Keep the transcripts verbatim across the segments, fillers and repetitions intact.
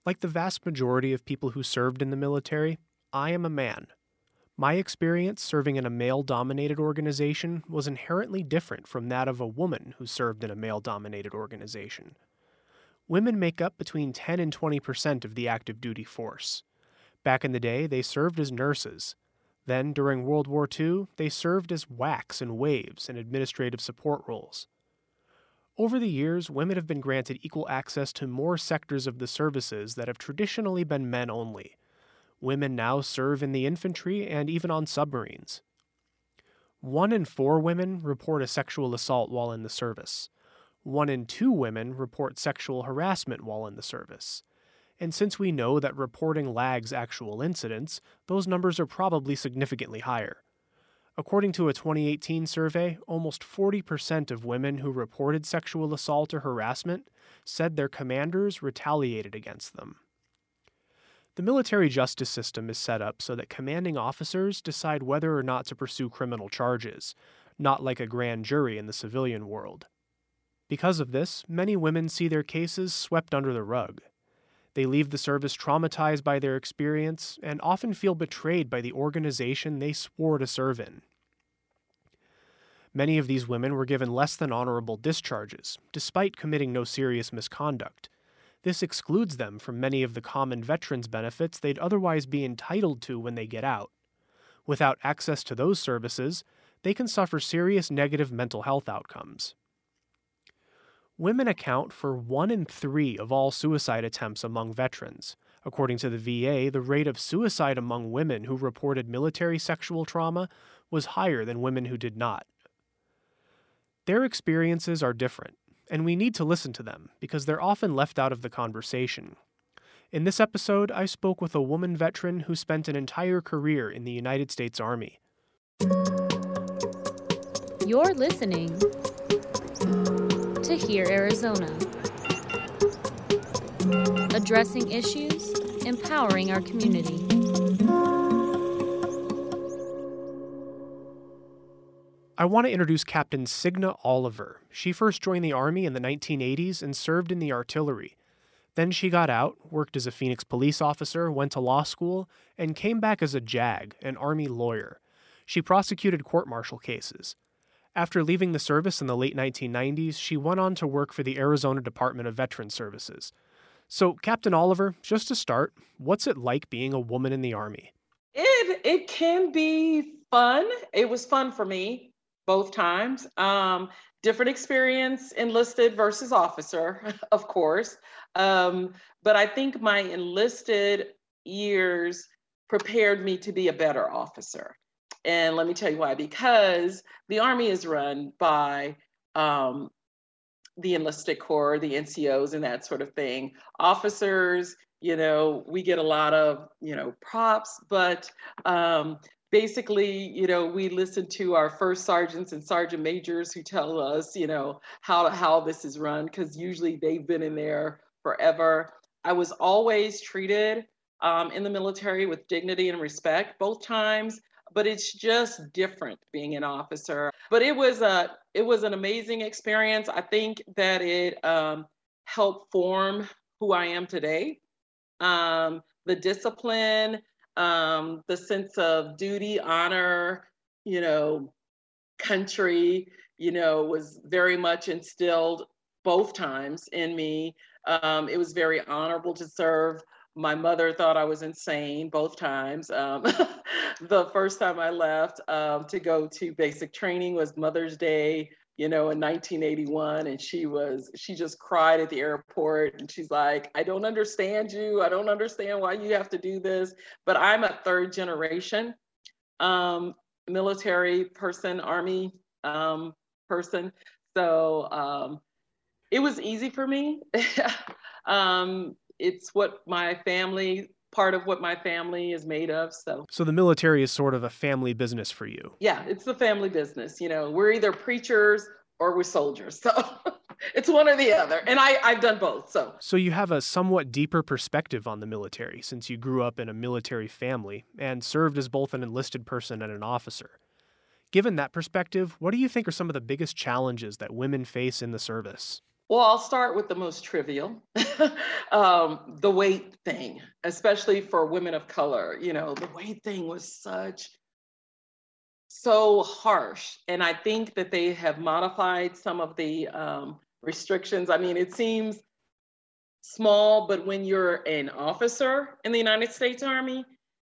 Like the vast majority of people who served in the military, I am a man. My experience serving in a male-dominated organization was inherently different from that of a woman who served in a male-dominated organization. Women make up between ten and twenty percent of the active duty force. Back in the day, they served as nurses. Then, during World War Two, they served as W A Cs and WAVES in administrative support roles. Over the years, women have been granted equal access to more sectors of the services that have traditionally been men only. Women now serve in the infantry and even on submarines. One in four women report a sexual assault while in the service. One in two women report sexual harassment while in the service. And since we know that reporting lags actual incidents, those numbers are probably significantly higher. According to a twenty eighteen survey, almost forty percent of women who reported sexual assault or harassment said their commanders retaliated against them. The military justice system is set up so that commanding officers decide whether or not to pursue criminal charges, not like a grand jury in the civilian world. Because of this, many women see their cases swept under the rug. They leave the service traumatized by their experience and often feel betrayed by the organization they swore to serve in. Many of these women were given less than honorable discharges, despite committing no serious misconduct. This excludes them from many of the common veterans benefits they'd otherwise be entitled to when they get out. Without access to those services, they can suffer serious negative mental health outcomes. Women account for one in three of all suicide attempts among veterans. According to the V A, the rate of suicide among women who reported military sexual trauma was higher than women who did not. Their experiences are different, and we need to listen to them because they're often left out of the conversation. In this episode, I spoke with a woman veteran who spent an entire career in the United States Army. You're listening to Hear Arizona, addressing issues, empowering our community. I want to introduce Captain Signa Oliver. She first joined the Army in the nineteen eighties and served in the artillery. Then she got out, worked as a Phoenix police officer, went to law school, and came back as a JAG, an Army lawyer. She prosecuted court-martial cases. After leaving the service in the late nineteen nineties, she went on to work for the Arizona Department of Veterans Services. So, Captain Oliver, just to start, what's it like being a woman in the Army? It it can be fun. It was fun for me both times. Um, different experience, enlisted versus officer, of course. Um, but I think my enlisted years prepared me to be a better officer. And let me tell you why, because the Army is run by um, the enlisted corps, the N C Os and that sort of thing. Officers, you know, we get a lot of, you know, props, but um, basically, you know, we listen to our first sergeants and sergeant majors who tell us, you know, how, how this is run, because usually they've been in there forever. I was always treated um, in the military with dignity and respect both times. But it's just different being an officer. But it was a it was an amazing experience. I think that it um, helped form who I am today. Um, the discipline, um, the sense of duty, honor, you know, country, you know, was very much instilled both times in me. Um, it was very honorable to serve. My mother thought I was insane both times. Um, the first time I left um, to go to basic training was Mother's Day, you know, in nineteen eighty-one. And she was, she just cried at the airport. And she's like, I don't understand you. I don't understand why you have to do this. But I'm a third generation um, military person, Army um, person. So um, it was easy for me. um, It's what my family, part of what my family is made of. So, so the military is sort of a family business for you. Yeah, it's the family business. You know, we're either preachers or we're soldiers. So it's one or the other. And I, I've done both. So. So you have a somewhat deeper perspective on the military since you grew up in a military family and served as both an enlisted person and an officer. Given that perspective, what do you think are some of the biggest challenges that women face in the service? Well, I'll start with the most trivial, um, the weight thing, especially for women of color. You know, the weight thing was such so harsh, and I think that they have modified some of the um, restrictions. I mean, it seems small, but when you're an officer in the United States Army,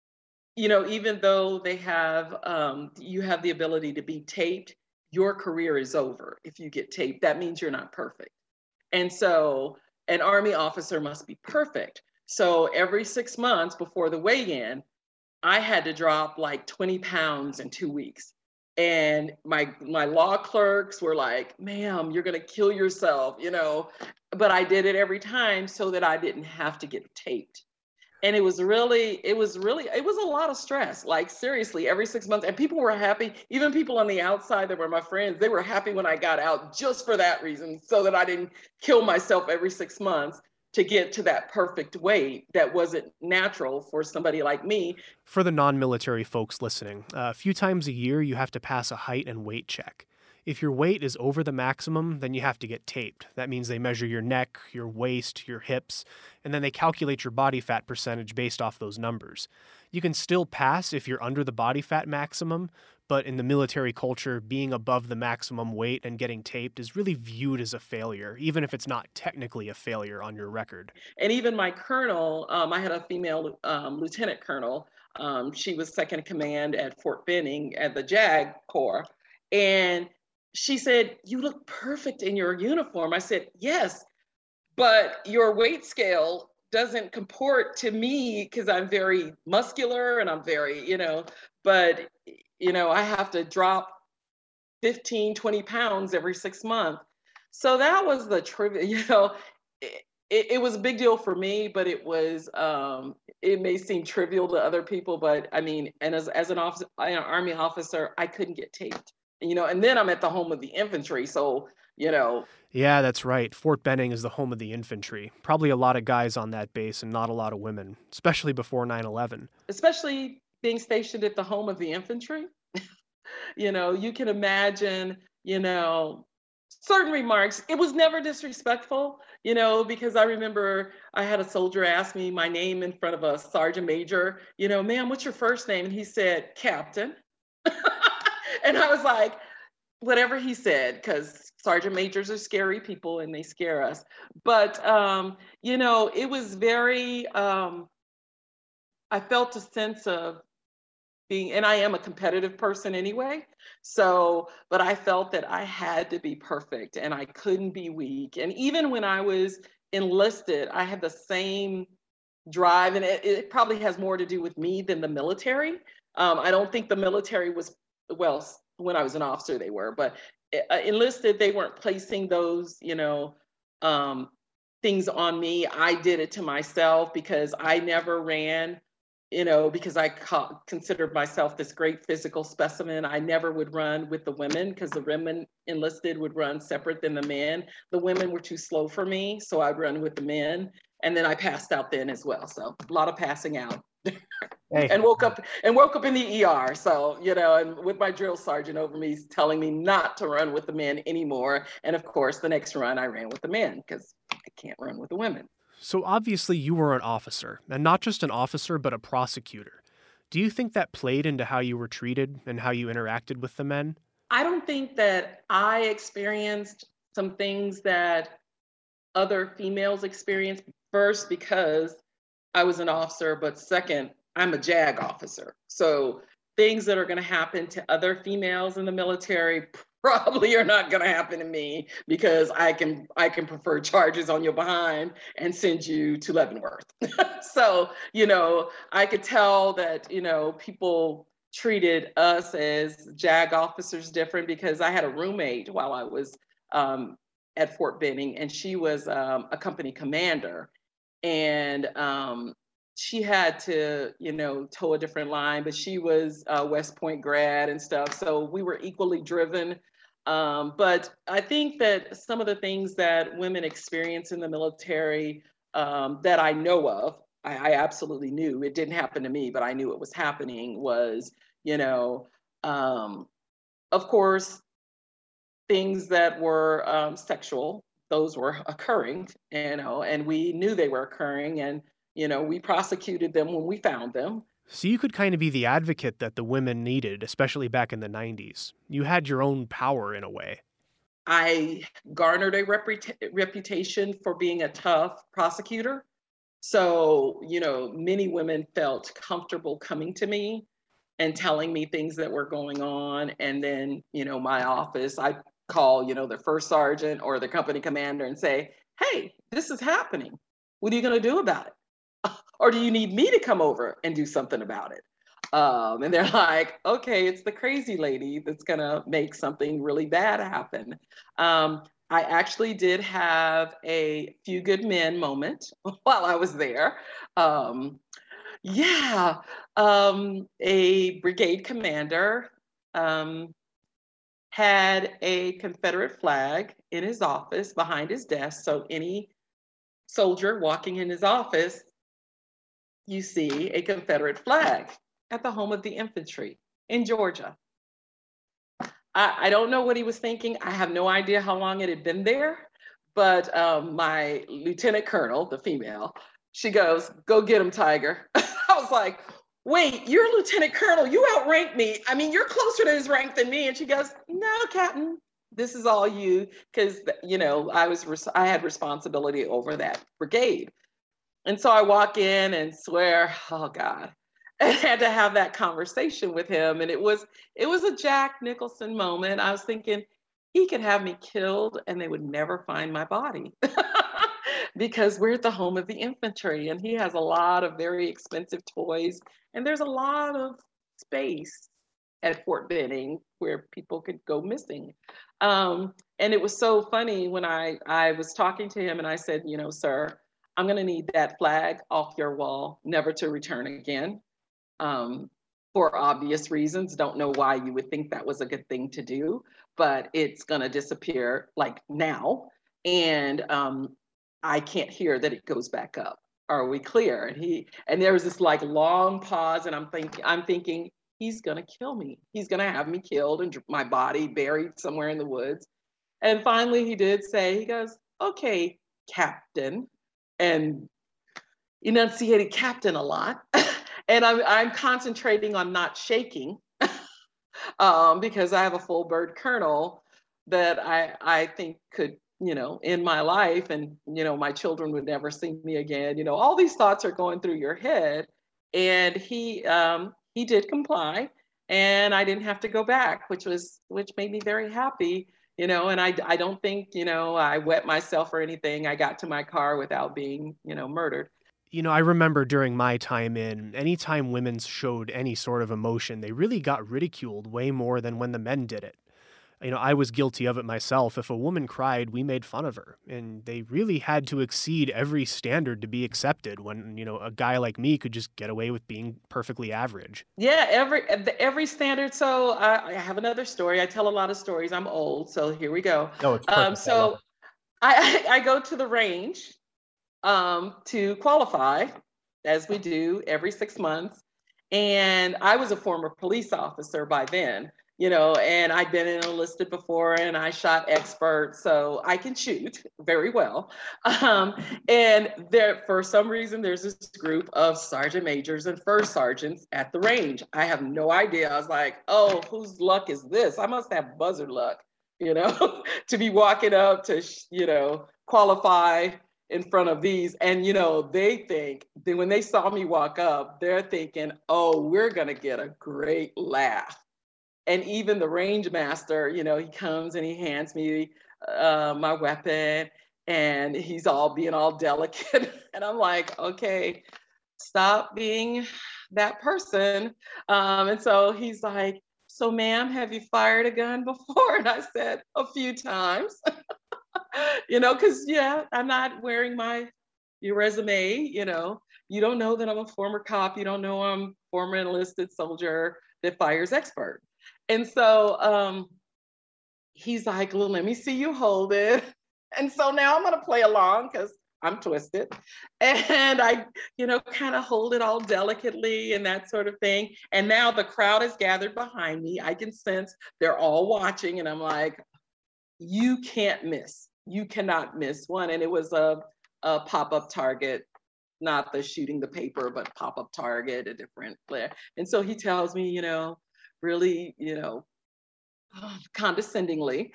you know, even though they have, um, you have the ability to be taped, your career is over if you get taped. That means you're not perfect. And so an Army officer must be perfect. So every six months before the weigh-in, I had to drop like twenty pounds in two weeks. And my my law clerks were like, ma'am, you're gonna kill yourself, you know. But I did it every time so that I didn't have to get taped. And it was really, it was really, it was a lot of stress, like seriously, every six months. And people were happy, even people on the outside that were my friends, they were happy when I got out just for that reason, so that I didn't kill myself every six months to get to that perfect weight that wasn't natural for somebody like me. For the non-military folks listening, uh, a few times a year you have to pass a height and weight check. If your weight is over the maximum, then you have to get taped. That means they measure your neck, your waist, your hips, and then they calculate your body fat percentage based off those numbers. You can still pass if you're under the body fat maximum, but in the military culture, being above the maximum weight and getting taped is really viewed as a failure, even if it's not technically a failure on your record. And even my colonel, um, I had a female um, lieutenant colonel. Um, she was second in command at Fort Benning at the JAG Corps. And she said, you look perfect in your uniform. I said, yes, but your weight scale doesn't comport to me because I'm very muscular and I'm very, you know, but, you know, I have to drop fifteen, twenty pounds every six months. So that was the trivia, you know, it, it, it was a big deal for me, but it was, um, it may seem trivial to other people, but I mean, and as, as an officer, an Army officer, I couldn't get taped. You know, and then I'm at the home of the infantry. So, you know. Yeah, that's right. Fort Benning is the home of the infantry. Probably a lot of guys on that base and not a lot of women, especially before nine eleven. Especially being stationed at the home of the infantry. You know, you can imagine, you know, certain remarks. It was never disrespectful, you know, because I remember I had a soldier ask me my name in front of a sergeant major, you know, ma'am, what's your first name? And he said, Captain. And I was like, whatever he said, because sergeant majors are scary people and they scare us. But, um, you know, it was very, um, I felt a sense of being, and I am a competitive person anyway. So, but I felt that I had to be perfect and I couldn't be weak. And even when I was enlisted, I had the same drive, and it, it probably has more to do with me than the military. Um, I don't think the military was, well, when I was an officer, they were, but uh, enlisted, they weren't placing those, you know, um, things on me. I did it to myself because I never ran, you know, because I co- considered myself this great physical specimen. I never would run with the women because the women enlisted would run separate than the men. The women were too slow for me, so I'd run with the men. And then I passed out then as well. So a lot of passing out. Hey. and woke up and woke up in the E R. So, you know, and with my drill sergeant over me telling me not to run with the men anymore. And of course, the next run I ran with the men because I can't run with the women. So obviously you were an officer, and not just an officer, but a prosecutor. Do you think that played into how you were treated and how you interacted with the men? I don't think that I experienced some things that other females experienced. First, because I was an officer, but second, I'm a JAG officer. So things that are going to happen to other females in the military probably are not going to happen to me because I can I can prefer charges on your behind and send you to Leavenworth. So, you know, I could tell that, you know, people treated us as JAG officers different because I had a roommate while I was um, at Fort Benning, and she was um, a company commander. And um, she had to, you know, toe a different line, but she was a West Point grad and stuff. So we were equally driven. Um, but I think that some of the things that women experience in the military um, that I know of, I, I absolutely knew, it didn't happen to me, but I knew it was happening, was, you know, um, of course, things that were um, sexual, those were occurring, you know, and we knew they were occurring, and you know, we prosecuted them when we found them. So you could kind of be the advocate that the women needed, especially back in the nineties. You had your own power in a way. I garnered a reputa- reputation for being a tough prosecutor. So, you know, many women felt comfortable coming to me and telling me things that were going on. And then, you know, my office, I call, you know, the first sergeant or the company commander and say, hey, this is happening. What are you going to do about it? Or do you need me to come over and do something about it? Um, and they're like, okay, it's the crazy lady that's gonna make something really bad happen. Um, I actually did have a few good men moment while I was there. Um, yeah, um, a brigade commander um, had a Confederate flag in his office behind his desk. So any soldier walking in his office, you see a Confederate flag at the home of the infantry in Georgia. I, I don't know what he was thinking. I have no idea how long it had been there, but um, my lieutenant colonel, the female, she goes, go get him, Tiger. I was like, wait, you're a lieutenant colonel, you outrank me. I mean, you're closer to his rank than me. And she goes, no, Captain, this is all you, because, you know, I was, I had responsibility over that brigade. And so I walk in and swear, oh God, I had to have that conversation with him. And it was, it was a Jack Nicholson moment. I was thinking he could have me killed and they would never find my body because we're at the home of the infantry and he has a lot of very expensive toys and there's a lot of space at Fort Benning where people could go missing. Um, and it was so funny when I, I was talking to him and I said, you know, sir, I'm gonna need that flag off your wall, never to return again. Um, for obvious reasons, don't know why you would think that was a good thing to do, but it's gonna disappear like now. And um, I can't hear that it goes back up. Are we clear? And he, and there was this like long pause and I'm thinking, I'm thinking, he's gonna kill me. He's gonna have me killed and my body buried somewhere in the woods. And finally he did say, he goes, okay, Captain, and enunciated Captain a lot. And I'm, I'm concentrating on not shaking um, because I have a full bird colonel that I, I think could, you know, end my life and, you know, my children would never see me again. You know, all these thoughts are going through your head. And he, um, he did comply and I didn't have to go back, which was, which made me very happy. You know, and I, I don't think, you know, I wet myself or anything. I got to my car without being, you know, murdered. You know, I remember during my time in, anytime women showed any sort of emotion, they really got ridiculed way more than when the men did it. You know, I was guilty of it myself. If a woman cried, we made fun of her. And they really had to exceed every standard to be accepted when, you know, a guy like me could just get away with being perfectly average. Yeah, every every standard. So I, I have another story. I tell a lot of stories. I'm old, so here we go. No, it's perfect. Um, so I, I, I go to the range um, to qualify, as we do every six months. And I was a former police officer by then. You know, and I'd been enlisted before and I shot expert, so I can shoot very well. Um, and there, for some reason, there's this group of sergeant majors and first sergeants at the range. I have no idea. I was like, oh, whose luck is this? I must have buzzard luck, you know, to be walking up to, you know, qualify in front of these. And, you know, they think, then when they saw me walk up, they're thinking, oh, we're gonna get a great laugh. And even the range master, you know, he comes and he hands me uh, my weapon and he's all being all delicate. And I'm like, okay, stop being that person. Um, and so he's like, so ma'am, have you fired a gun before? And I said, a few times, you know, because yeah, I'm not wearing my your resume, you know, you don't know that I'm a former cop. You don't know I'm a former enlisted soldier that fires expert. And so um, he's like, well, let me see you hold it. And so now I'm gonna play along because I'm twisted. And I, you know, kind of hold it all delicately and that sort of thing. And now the crowd is gathered behind me. I can sense they're all watching and I'm like, you can't miss. you cannot miss one. And it was a, a pop-up Target, not the shooting the paper, but pop-up Target, a different flair. And so he tells me, you know, really, you know, condescendingly,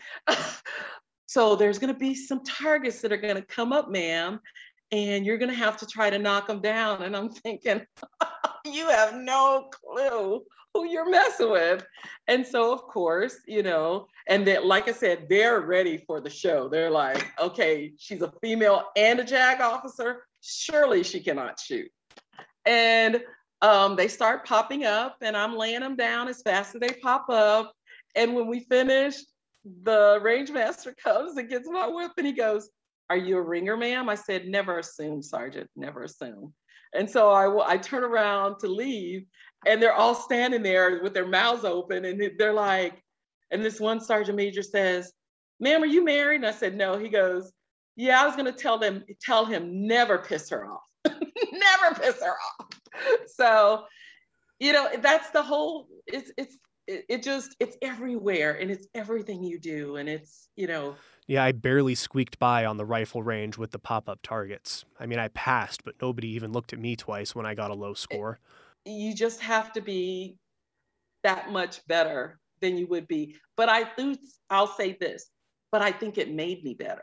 so there's going to be some targets that are going to come up, ma'am, and you're going to have to try to knock them down. And I'm thinking, you have no clue who you're messing with. And so, of course, you know, and that, like I said, they're ready for the show. They're like, okay, she's a female and a JAG officer. Surely she cannot shoot. And um, they start popping up, and I'm laying them down as fast as they pop up. And when we finish, the range master comes and gets my whip, and he goes, "Are you a ringer, ma'am?" I said, "Never assume, Sergeant, never assume." And so I, I turn around to leave, and they're all standing there with their mouths open, and they're like, and this one sergeant major says, "Ma'am, are you married?" And I said, "No." He goes, "Yeah, I was gonna tell them, tell him never piss her off." Never piss her off. So, you know, that's the whole, it's, it's, it, it just, it's everywhere, and it's everything you do. And it's, you know. Yeah, I barely squeaked by on the rifle range with the pop-up targets. I mean, I passed, but nobody even looked at me twice when I got a low score. You just have to be that much better than you would be. But I think, I'll say this, but I think it made me better,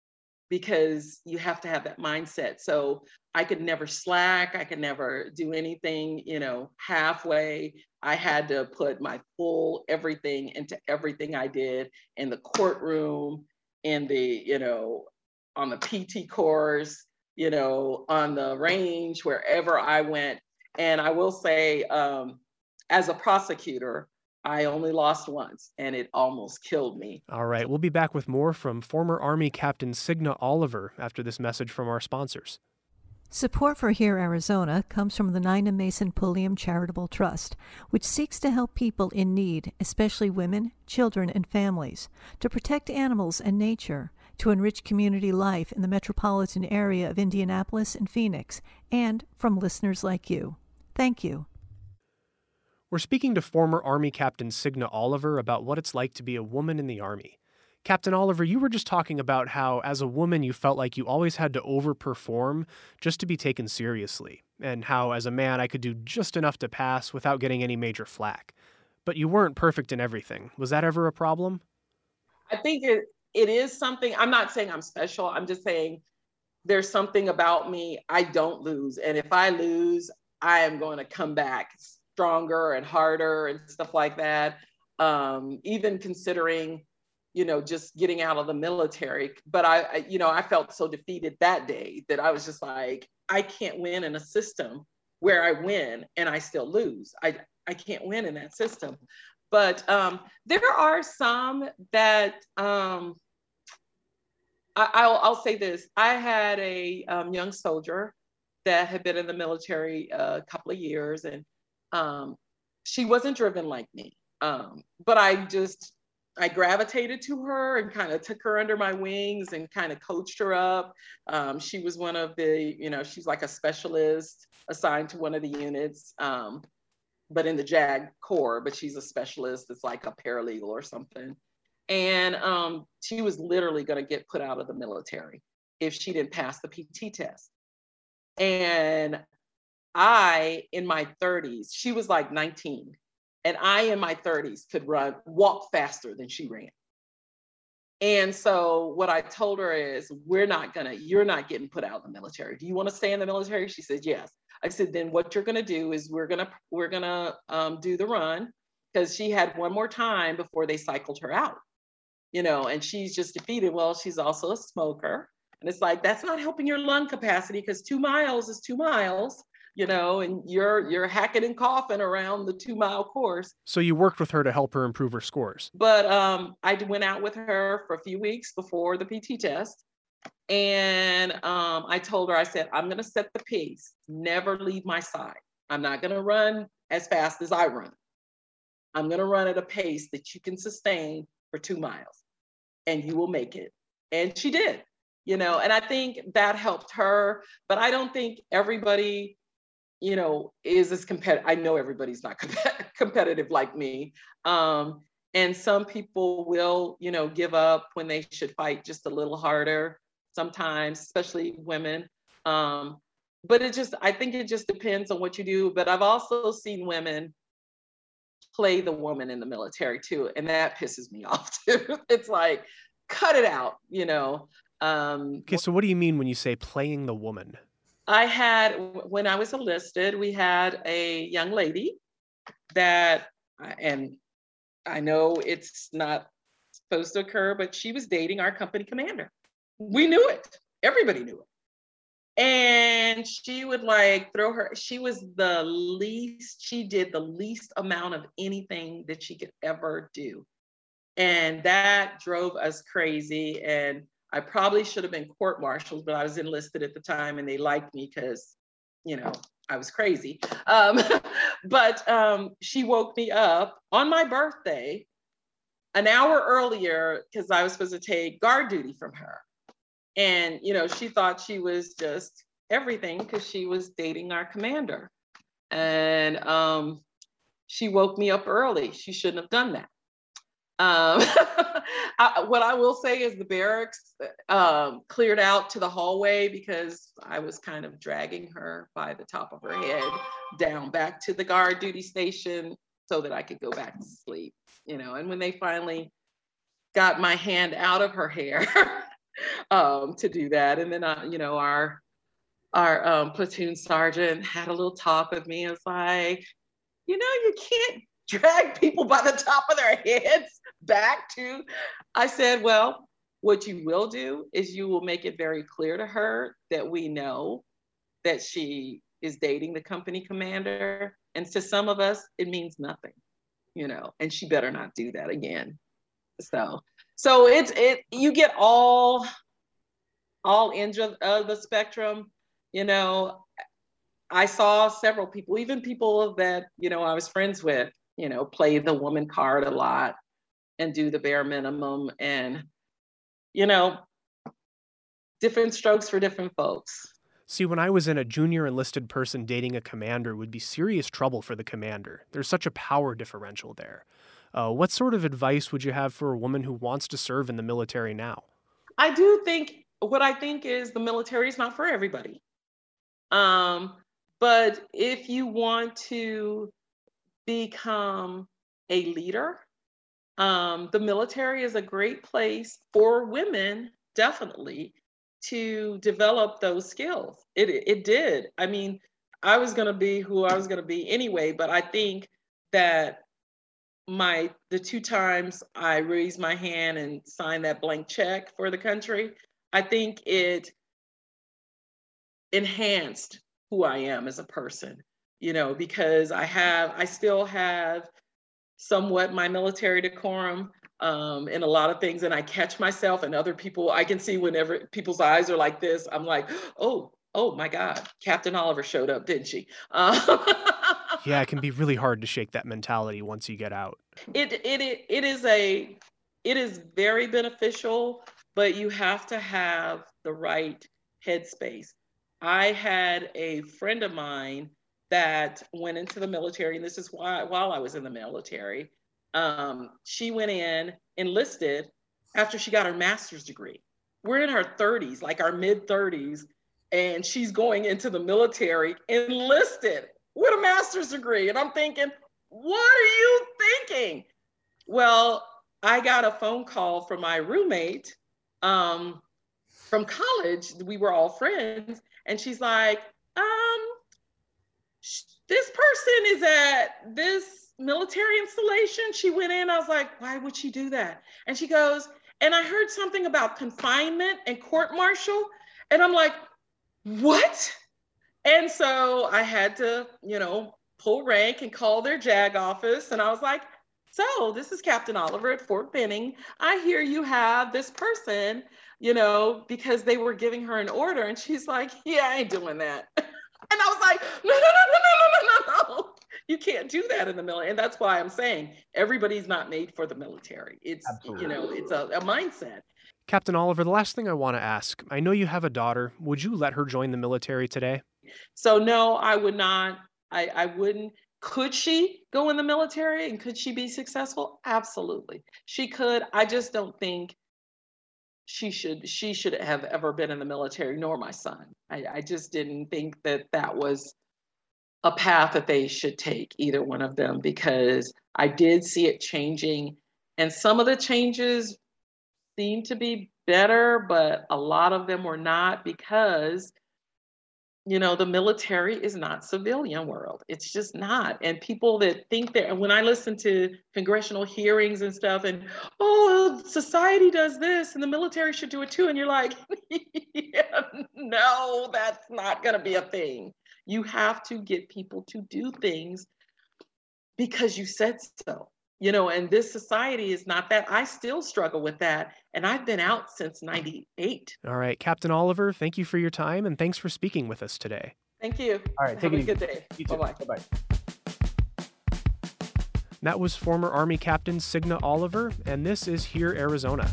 because you have to have that mindset. So I could never slack. I could never do anything, you know, halfway. I had to put my full everything into everything I did in the courtroom, in the, you know, on the P T course, you know, on the range, wherever I went. And I will say, um, as a prosecutor, I only lost once, and it almost killed me. All right, we'll be back with more from former Army Captain Signa Oliver after this message from our sponsors. Support for Here Arizona comes from the Nina Mason Pulliam Charitable Trust, which seeks to help people in need, especially women, children, and families, to protect animals and nature, to enrich community life in the metropolitan area of Indianapolis and Phoenix, and from listeners like you. Thank you. We're speaking to former Army Captain Signa Oliver about what it's like to be a woman in the Army. Captain Oliver, you were just talking about how, as a woman, you felt like you always had to overperform just to be taken seriously, and how, as a man, I could do just enough to pass without getting any major flack. But you weren't perfect in everything. Was that ever a problem? I think it, it is something. I'm not saying I'm special. I'm just saying there's something about me. I don't lose. And if I lose, I am going to come back stronger and harder and stuff like that. Um, even considering, you know, just getting out of the military. But I, I, you know, I felt so defeated that day that I was just like, I can't win in a system where I win and I still lose. I, I can't win in that system. But um, there are some that, um, I, I'll, I'll say this. I had a um, young soldier that had been in the military a couple of years, and um, she wasn't driven like me. Um, but I just, I gravitated to her and kind of took her under my wings and kind of coached her up. Um, she was one of the, you know, she's like a specialist assigned to one of the units, um, but in the JAG Corps, but she's a specialist. It's like a paralegal or something. And um, she was literally going to get put out of the military if she didn't pass the P T test. And I, in my thirties, she was like nineteen. And I, in my thirties, could run, walk faster than she ran. And so what I told her is, we're not gonna, you're not getting put out of the military. Do you want to stay in the military? She said, yes. I said, then what you're gonna do is we're gonna, we're gonna um, do the run, because she had one more time before they cycled her out, you know, and she's just defeated. Well, she's also a smoker. And it's like, that's not helping your lung capacity, because two miles is two miles. You know, and you're you're hacking and coughing around the two mile course. So you worked with her to help her improve her scores. But um, I went out with her for a few weeks before the P T test. And um, I told her, I said, I'm going to set the pace, never leave my side. I'm not going to run as fast as I run. I'm going to run at a pace that you can sustain for two miles and you will make it. And she did, you know, and I think that helped her. But I don't think everybody, you know, is as competitive. I know everybody's not com- competitive like me. Um, And some people will, you know, give up when they should fight just a little harder sometimes, especially women. Um, but it just, I think it just depends on what you do. But I've also seen women play the woman in the military too. And that pisses me off too. It's like, cut it out, you know. Um, Okay, so what do you mean when you say playing the woman? I had, when I was enlisted, we had a young lady that, and I know it's not supposed to occur, but she was dating our company commander. We knew it. Everybody knew it. And she would like throw her, she was the least, she did the least amount of anything that she could ever do. And that drove us crazy. And I probably should have been court-martialed, but I was enlisted at the time and they liked me because, you know, I was crazy. Um, but um, she woke me up on my birthday an hour earlier because I was supposed to take guard duty from her. And, you know, she thought she was just everything because she was dating our commander. And um, she woke me up early. She shouldn't have done that. Um, I, what I will say is the barracks um, cleared out to the hallway because I was kind of dragging her by the top of her head down back to the guard duty station so that I could go back to sleep, you know. And when they finally got my hand out of her hair um, to do that, and then uh, you know, our our um, platoon sergeant had a little talk with me. It was like, you know, you can't drag people by the top of their heads back to, I said, well, what you will do is you will make it very clear to her that we know that she is dating the company commander. And to some of us, it means nothing, you know, and she better not do that again. So, so it's, it, you get all, all ends of, of the spectrum, you know. I saw several people, even people that, you know, I was friends with, you know, play the woman card a lot and do the bare minimum. And, you know, different strokes for different folks. See, when I was in, a junior enlisted person dating a commander would be serious trouble for the commander. There's such a power differential there. Uh, what sort of advice would you have for a woman who wants to serve in the military now? I do think, what I think is the military is not for everybody. Um, but if you want to become a leader, um, the military is a great place for women, definitely, to develop those skills. It, it did. I mean, I was going to be who I was going to be anyway, but I think that my the two times I raised my hand and signed that blank check for the country, I think it enhanced who I am as a person. You know, because I have, I still have somewhat my military decorum um, in a lot of things, and I catch myself and other people, I can see whenever people's eyes are like this, I'm like, oh, oh my God, Captain Oliver showed up, didn't she? Uh, yeah, it can be really hard to shake that mentality once you get out. It, it, it, it is a, it is very beneficial, but you have to have the right headspace. I had a friend of mine that went into the military, and this is why while I was in the military, um, she went in, enlisted after she got her master's degree. We're in her thirties, like our mid thirties, and she's going into the military enlisted with a master's degree. And I'm thinking, what are you thinking? Well, I got a phone call from my roommate um, from college. We were all friends, and she's like, um, this person is at this military installation. She went in, I was like, why would she do that? And she goes, and I heard something about confinement and court-martial. And I'm like, what? And so I had to, you know, pull rank and call their JAG office. And I was like, so this is Captain Oliver at Fort Benning. I hear you have this person, you know, because they were giving her an order. And she's like, yeah, I ain't doing that. And I was like, no, no, no, no, no, no, no, no. You can't do that in the military. And that's why I'm saying everybody's not made for the military. It's, Absolutely. you know, it's a, a mindset. Captain Oliver, the last thing I want to ask, I know you have a daughter. Would you let her join the military today? So no, I would not. I, I wouldn't. Could she go in the military and could she be successful? Absolutely. She could. I just don't think she should she should have ever been in the military, nor my son. I, I just didn't think that that was a path that they should take, either one of them, because I did see it changing. And some of the changes seemed to be better, but a lot of them were not, because you know, the military is not civilian world. It's just not. And people that think that, and when I listen to congressional hearings and stuff, and, oh, society does this and the military should do it too. And you're like, yeah, no, that's not going to be a thing. You have to get people to do things because you said so. You know, and this society is not that. I still struggle with that. And I've been out since ninety-eight. All right, Captain Oliver, thank you for your time, and thanks for speaking with us today. Thank you. All right, Have take a it good easy. day. You too. Bye-bye. Bye-bye. That was former Army Captain Signa Oliver, and this is Hear Arizona.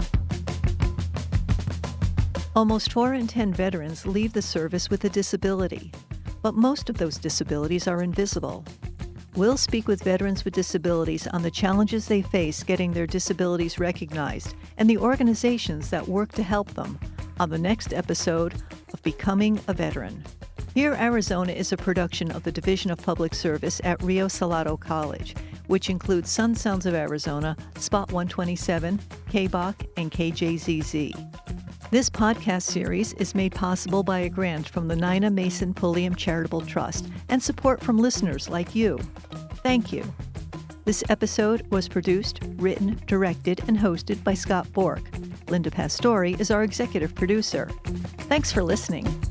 Almost four in ten veterans leave the service with a disability, but most of those disabilities are invisible. We'll speak with veterans with disabilities on the challenges they face getting their disabilities recognized and the organizations that work to help them on the next episode of Becoming a Veteran. Hear Arizona is a production of the Division of Public Service at Rio Salado College, which includes Sun Sounds of Arizona, Spot one twenty-seven, K B O C, and K J Z Z. This podcast series is made possible by a grant from the Nina Mason Pulliam Charitable Trust and support from listeners like you. Thank you. This episode was produced, written, directed, and hosted by Scott Bork. Linda Pastore is our executive producer. Thanks for listening.